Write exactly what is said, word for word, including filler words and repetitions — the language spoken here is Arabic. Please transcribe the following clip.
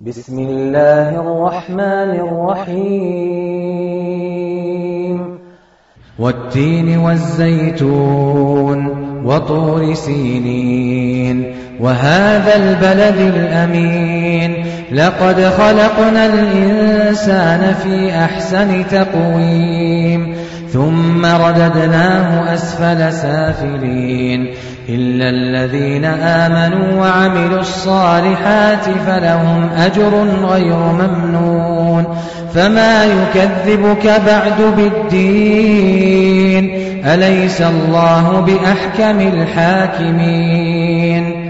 بسم الله الرحمن الرحيم والتين والزيتون وطور سينين وهذا البلد الأمين لقد خلقنا الإنسان في أحسن تقويم ثم رددناه أسفل سافلين إلا الذين آمنوا وعملوا الصالحات فلهم أجر غير ممنون فما يكذبك بعد بالدين أليس الله بأحكم الحاكمين